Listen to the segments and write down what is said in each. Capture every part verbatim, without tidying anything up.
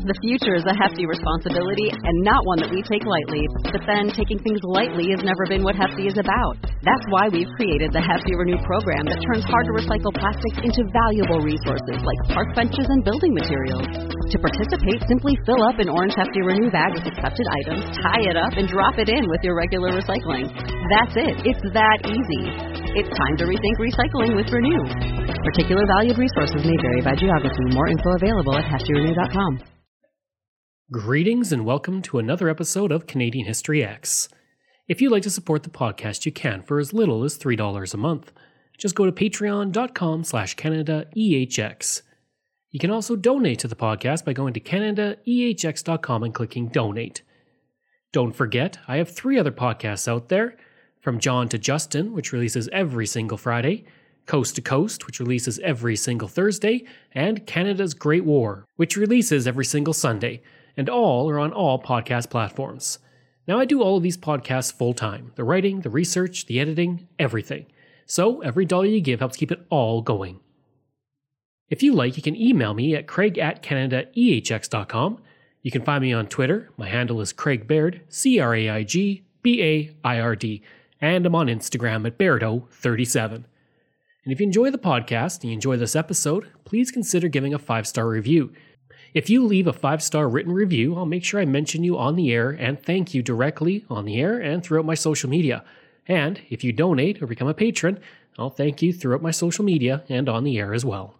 The future is a hefty responsibility and not one that we take lightly. But then, taking things lightly has never been what Hefty is about. That's why we've created the Hefty Renew program that turns hard-to-recycle plastics into valuable resources like park benches and building materials. To participate, simply fill up an orange Hefty Renew bag with accepted items, tie it up, and drop it in with your regular recycling. That's it. It's that easy. It's time to rethink recycling with Renew. Particular valued resources may vary by geography. More info available at hefty renew dot com. Greetings and welcome to another episode of Canadian History X. If you'd like to support the podcast, you can for as little as three dollars a month. Just go to patreon.com slash CanadaEHX. You can also donate to the podcast by going to Canada E H X dot com and clicking Donate. Don't forget, I have three other podcasts out there. From John to Justin, which releases every single Friday, Coast to Coast, which releases every single Thursday, and Canada's Great War, which releases every single Sunday, and all are on all podcast platforms. Now, I do all of these podcasts full-time, the writing, the research, the editing, everything. So every dollar you give helps keep it all going. If you like, you can email me at craig at canada e h x dot com. You can find me on Twitter. My handle is Craig Baird, C R A I G B A I R D, and I'm on Instagram at Bairdo thirty-seven. And if you enjoy the podcast and you enjoy this episode, please consider giving a five-star review. If you leave a five-star written review, I'll make sure I mention you on the air and thank you directly on the air and throughout my social media. And if you donate or become a patron, I'll thank you throughout my social media and on the air as well.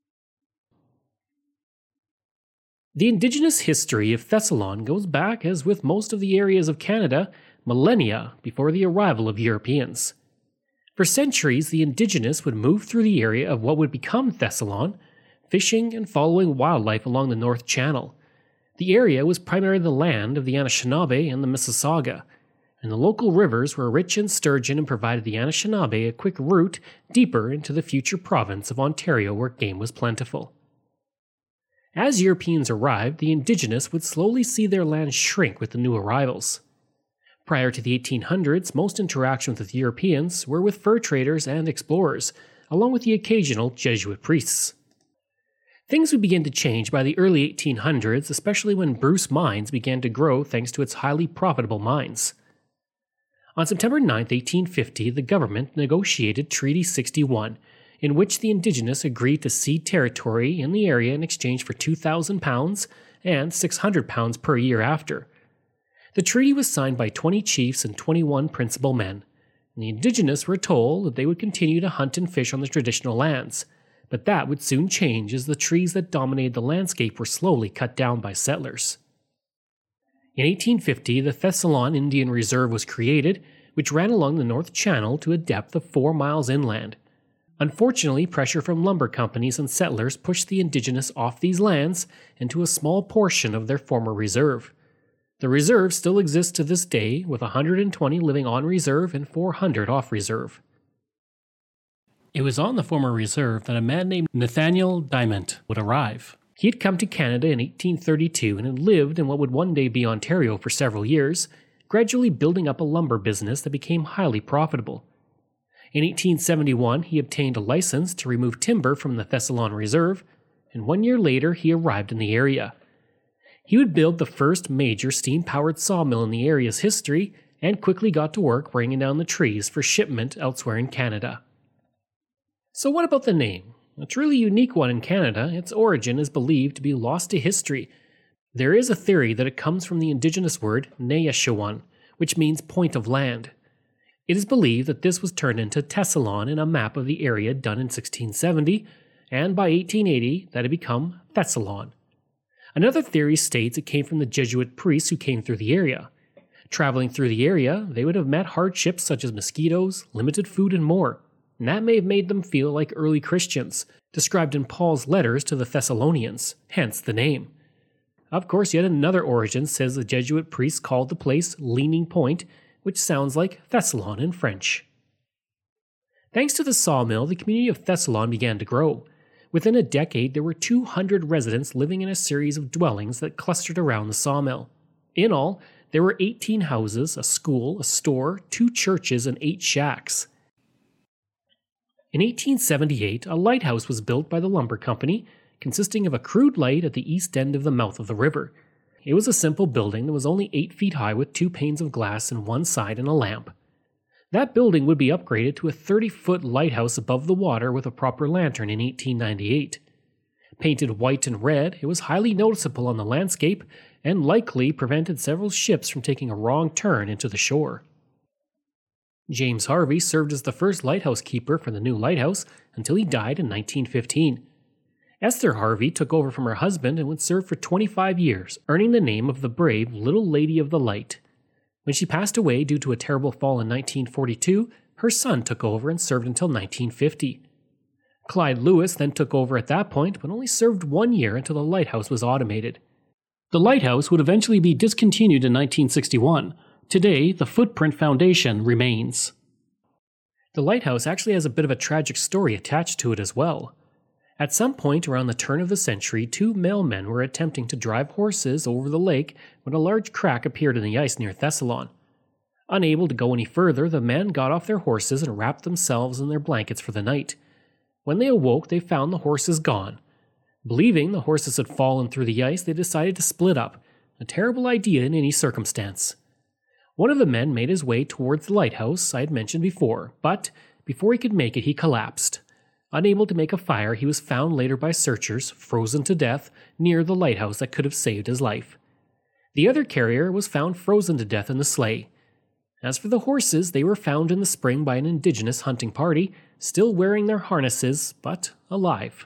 The indigenous history of Thessalon goes back, as with most of the areas of Canada, millennia before the arrival of Europeans. For centuries, the indigenous would move through the area of what would become Thessalon, fishing and following wildlife along the North Channel. The area was primarily the land of the Anishinaabe and the Mississauga, and the local rivers were rich in sturgeon and provided the Anishinaabe a quick route deeper into the future province of Ontario where game was plentiful. As Europeans arrived, the indigenous would slowly see their land shrink with the new arrivals. Prior to the eighteen hundreds, most interactions with Europeans were with fur traders and explorers, along with the occasional Jesuit priests. Things would begin to change by the early eighteen hundreds, especially when Bruce Mines began to grow thanks to its highly profitable mines. On September ninth, eighteen fifty, the government negotiated Treaty sixty-one, in which the indigenous agreed to cede territory in the area in exchange for two thousand pounds and six hundred pounds per year after. The treaty was signed by twenty chiefs and twenty-one principal men, and the indigenous were told that they would continue to hunt and fish on the traditional lands, but that would soon change as the trees that dominated the landscape were slowly cut down by settlers. In eighteen fifty, the Thessalon Indian Reserve was created, which ran along the North Channel to a depth of four miles inland. Unfortunately, pressure from lumber companies and settlers pushed the indigenous off these lands and to a small portion of their former reserve. The reserve still exists to this day, with one hundred twenty living on reserve and four hundred off reserve. It was on the former reserve that a man named Nathaniel Diamond would arrive. He had come to Canada in eighteen thirty-two and had lived in what would one day be Ontario for several years, gradually building up a lumber business that became highly profitable. In eighteen seventy-one, he obtained a license to remove timber from the Thessalon Reserve, and one year later he arrived in the area. He would build the first major steam-powered sawmill in the area's history and quickly got to work bringing down the trees for shipment elsewhere in Canada. So what about the name? A truly unique one in Canada, its origin is believed to be lost to history. There is a theory that it comes from the indigenous word Neyashawan, which means point of land. It is believed that this was turned into Tessalon in a map of the area done in sixteen seventy, and by eighteen eighty that had become Thessalon. Another theory states it came from the Jesuit priests who came through the area. Traveling through the area, they would have met hardships such as mosquitoes, limited food, and more, and that may have made them feel like early Christians, described in Paul's letters to the Thessalonians, hence the name. Of course, yet another origin says the Jesuit priests called the place Leaning Point, which sounds like Thessalon in French. Thanks to the sawmill, the community of Thessalon began to grow. Within a decade, there were two hundred residents living in a series of dwellings that clustered around the sawmill. In all, there were eighteen houses, a school, a store, two churches, and eight shacks. In eighteen seventy-eight, a lighthouse was built by the lumber company, consisting of a crude light at the east end of the mouth of the river. It was a simple building that was only eight feet high with two panes of glass in one side and a lamp. That building would be upgraded to a thirty-foot lighthouse above the water with a proper lantern in eighteen ninety-eight. Painted white and red, it was highly noticeable on the landscape and likely prevented several ships from taking a wrong turn into the shore. James Harvey served as the first lighthouse keeper for the new lighthouse until he died in nineteen fifteen. Esther Harvey took over from her husband and would serve for twenty-five years, earning the name of the brave Little Lady of the Light. When she passed away due to a terrible fall in nineteen forty-two, her son took over and served until nineteen fifty. Clyde Lewis then took over at that point, but only served one year until the lighthouse was automated. The lighthouse would eventually be discontinued in nineteen sixty-one. Today, the Footprint Foundation remains. The lighthouse actually has a bit of a tragic story attached to it as well. At some point around the turn of the century, two mailmen were attempting to drive horses over the lake when a large crack appeared in the ice near Thessalon. Unable to go any further, the men got off their horses and wrapped themselves in their blankets for the night. When they awoke, they found the horses gone. Believing the horses had fallen through the ice, they decided to split up, a terrible idea in any circumstance. One of the men made his way towards the lighthouse I had mentioned before, but before he could make it, he collapsed. Unable to make a fire, he was found later by searchers, frozen to death, near the lighthouse that could have saved his life. The other carrier was found frozen to death in the sleigh. As for the horses, they were found in the spring by an indigenous hunting party, still wearing their harnesses, but alive.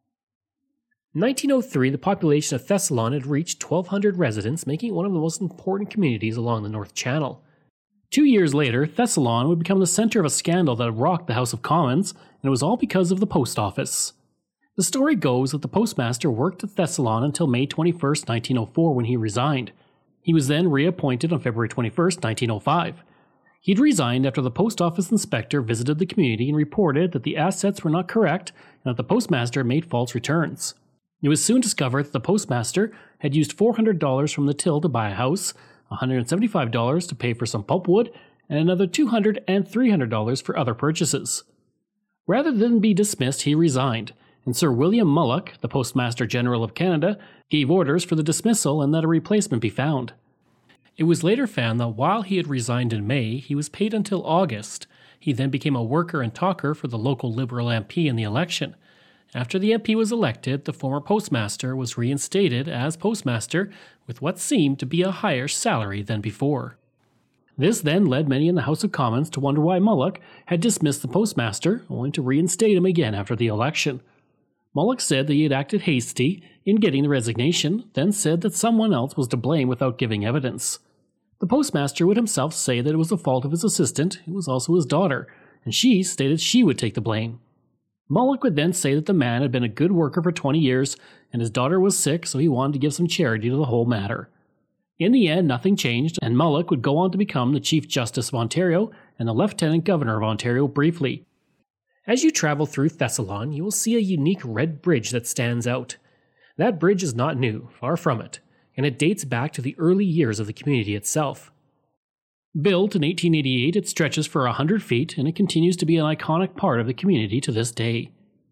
In nineteen oh three, the population of Thessalon had reached twelve hundred residents, making it one of the most important communities along the North Channel. Two years later, Thessalon would become the center of a scandal that rocked the House of Commons, and it was all because of the post office. The story goes that the postmaster worked at Thessalon until May twenty-first, nineteen oh four, when he resigned. He was then reappointed on February twenty-first, nineteen oh five. He'd resigned after the post office inspector visited the community and reported that the assets were not correct and that the postmaster made false returns. It was soon discovered that the postmaster had used four hundred dollars from the till to buy a house, one hundred seventy-five dollars to pay for some pulpwood, and another two hundred dollars and three hundred dollars for other purchases. Rather than be dismissed, he resigned, and Sir William Mullock, the Postmaster General of Canada, gave orders for the dismissal and that a replacement be found. It was later found that while he had resigned in May, he was paid until August. He then became a worker and talker for the local Liberal M P in the election. After the M P was elected, the former postmaster was reinstated as postmaster with what seemed to be a higher salary than before. This then led many in the House of Commons to wonder why Mullock had dismissed the postmaster, only to reinstate him again after the election. Mullock said that he had acted hasty in getting the resignation, then said that someone else was to blame without giving evidence. The postmaster would himself say that it was the fault of his assistant, who was also his daughter, and she stated she would take the blame. Mullock would then say that the man had been a good worker for twenty years, and his daughter was sick, so he wanted to give some charity to the whole matter. In the end, nothing changed, and Mullock would go on to become the Chief Justice of Ontario and the Lieutenant Governor of Ontario briefly. As you travel through Thessalon, you will see a unique red bridge that stands out. That bridge is not new, far from it, and it dates back to the early years of the community itself. Built in eighteen eighty-eight, it stretches for one hundred feet, and it continues to be an iconic part of the community to this day.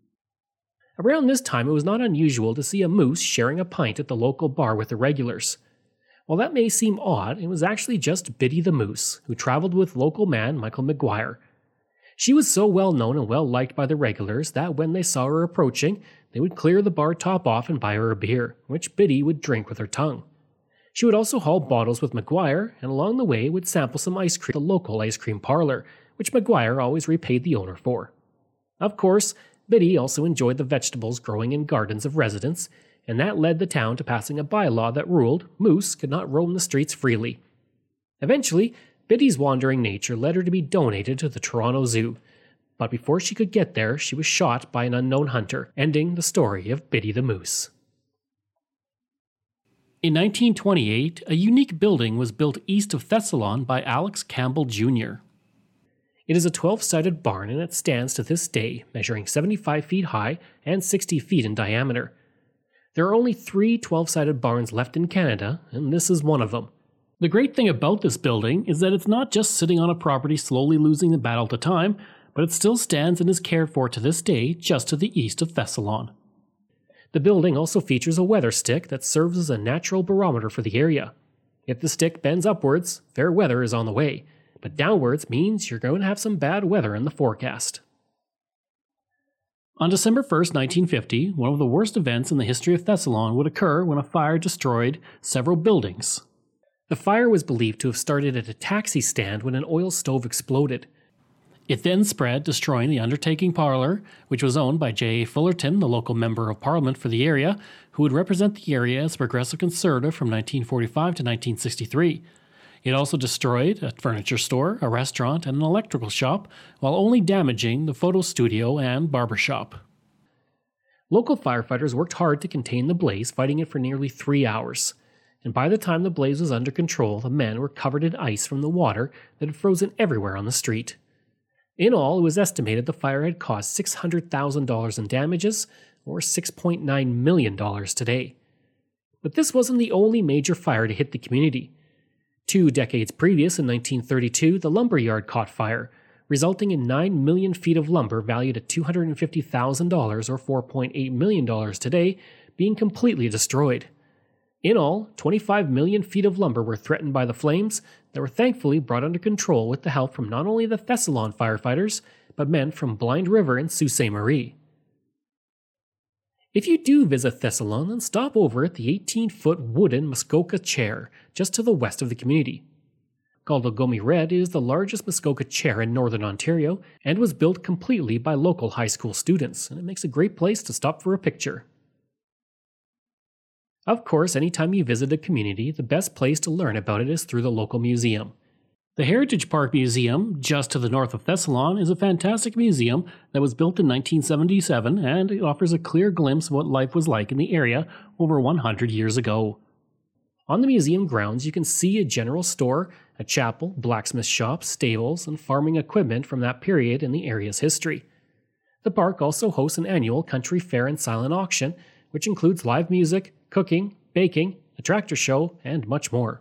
Around this time, it was not unusual to see a moose sharing a pint at the local bar with the regulars. While that may seem odd, it was actually just Biddy the Moose, who traveled with local man Michael McGuire. She was so well known and well liked by the regulars that when they saw her approaching, they would clear the bar top off and buy her a beer, which Biddy would drink with her tongue. She would also haul bottles with McGuire, and along the way would sample some ice cream at the local ice cream parlor, which McGuire always repaid the owner for. Of course, Biddy also enjoyed the vegetables growing in gardens of residents, and that led the town to passing a bylaw that ruled moose could not roam the streets freely. Eventually, Biddy's wandering nature led her to be donated to the Toronto Zoo, but before she could get there, she was shot by an unknown hunter, ending the story of Biddy the Moose. In nineteen twenty-eight, a unique building was built east of Thessalon by Alex Campbell Junior It is a twelve-sided barn, and it stands to this day, measuring seventy-five feet high and sixty feet in diameter. There are only three twelve-sided barns left in Canada, and this is one of them. The great thing about this building is that it's not just sitting on a property slowly losing the battle to time, but it still stands and is cared for to this day just to the east of Thessalon. The building also features a weather stick that serves as a natural barometer for the area. If the stick bends upwards, fair weather is on the way, but downwards means you're going to have some bad weather in the forecast. On December first, nineteen fifty, one of the worst events in the history of Thessalon would occur when a fire destroyed several buildings. The fire was believed to have started at a taxi stand when an oil stove exploded. It then spread, destroying the undertaking parlour, which was owned by J A Fullerton, the local member of parliament for the area, who would represent the area as a progressive conservative from nineteen forty-five to nineteen sixty-three. It also destroyed a furniture store, a restaurant, and an electrical shop, while only damaging the photo studio and barber shop. Local firefighters worked hard to contain the blaze, fighting it for nearly three hours. And by the time the blaze was under control, the men were covered in ice from the water that had frozen everywhere on the street. In all, it was estimated the fire had caused six hundred thousand dollars in damages, or six point nine million dollars today. But this wasn't the only major fire to hit the community. Two decades previous, in nineteen thirty-two, the lumber yard caught fire, resulting in nine million feet of lumber valued at two hundred fifty thousand dollars or four point eight million dollars today being completely destroyed. In all, twenty-five million feet of lumber were threatened by the flames that were thankfully brought under control with the help from not only the Thessalon firefighters, but men from Blind River and Sault Ste. Marie. If you do visit Thessalon, then stop over at the eighteen-foot wooden Muskoka chair just to the west of the community. Called a Gomi Red, it is the largest Muskoka chair in northern Ontario and was built completely by local high school students, and it makes a great place to stop for a picture. Of course, anytime you visit a community, the best place to learn about it is through the local museum. The Heritage Park Museum, just to the north of Thessalon, is a fantastic museum that was built in nineteen seventy-seven, and it offers a clear glimpse of what life was like in the area over one hundred years ago. On the museum grounds, you can see a general store, a chapel, blacksmith shop, stables, and farming equipment from that period in the area's history. The park also hosts an annual country fair and silent auction, which includes live music, cooking, baking, a tractor show, and much more.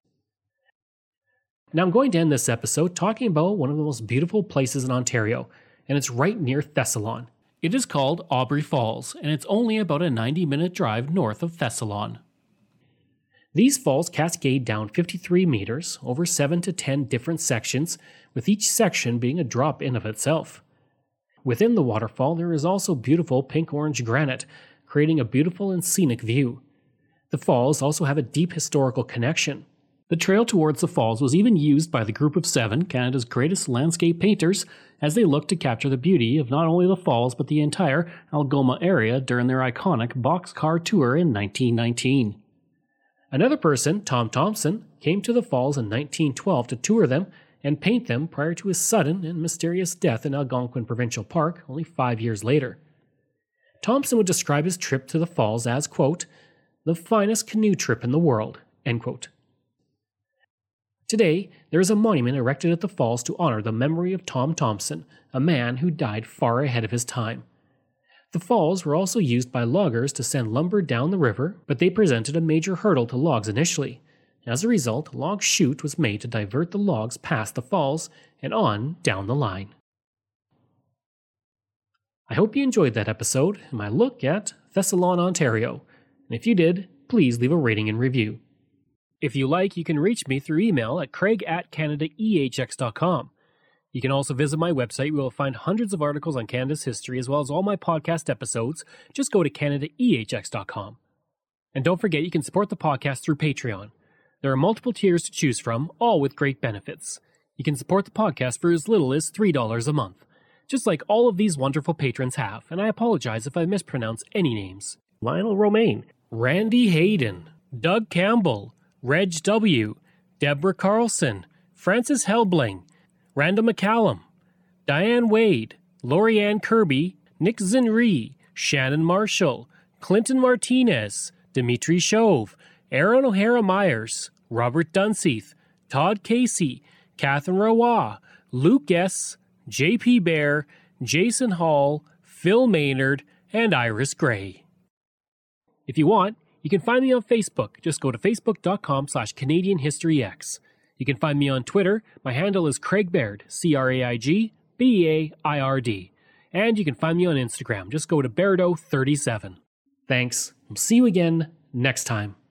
Now I'm going to end this episode talking about one of the most beautiful places in Ontario, and it's right near Thessalon. It is called Aubrey Falls, and it's only about a ninety-minute drive north of Thessalon. These falls cascade down fifty-three meters over seven to ten different sections, with each section being a drop in of itself. Within the waterfall there is also beautiful pink-orange granite, creating a beautiful and scenic view. The falls also have a deep historical connection. The trail towards the falls was even used by the Group of Seven, Canada's greatest landscape painters, as they looked to capture the beauty of not only the falls but the entire Algoma area during their iconic boxcar tour in nineteen nineteen. Another person, Tom Thompson, came to the falls in nineteen twelve to tour them and paint them prior to his sudden and mysterious death in Algonquin Provincial Park only five years later. Thompson would describe his trip to the falls as, quote, the finest canoe trip in the world, end quote. Today, there is a monument erected at the falls to honor the memory of Tom Thompson, a man who died far ahead of his time. The falls were also used by loggers to send lumber down the river, but they presented a major hurdle to logs initially. As a result, a log chute was made to divert the logs past the falls and on down the line. I hope you enjoyed that episode and my look at Thessalon, Ontario. And if you did, please leave a rating and review. If you like, you can reach me through email at craig at canada e h x dot com. You can also visit my website where you'll find hundreds of articles on Canada's history as well as all my podcast episodes. Just go to canada e h x dot com. And don't forget, you can support the podcast through Patreon. There are multiple tiers to choose from, all with great benefits. You can support the podcast for as little as three dollars a month, just like all of these wonderful patrons have, and I apologize if I mispronounce any names. Lionel Romaine, Randy Hayden, Doug Campbell, Reg W., Deborah Carlson, Francis Helbling, Randa McCallum, Diane Wade, Lorianne Kirby, Nick Zinri, Shannon Marshall, Clinton Martinez, Dimitri Chauve, Aaron O'Hara Myers, Robert Dunseith, Todd Casey, Catherine Roy, Luke S., J P Bear, Jason Hall, Phil Maynard, and Iris Gray. If you want, you can find me on Facebook. Just go to facebook.com slash Canadian History X. You can find me on Twitter. My handle is Craig Baird, C R A I G B E A I R D. And you can find me on Instagram. Just go to Bairdo thirty-seven. Thanks. We'll see you again next time.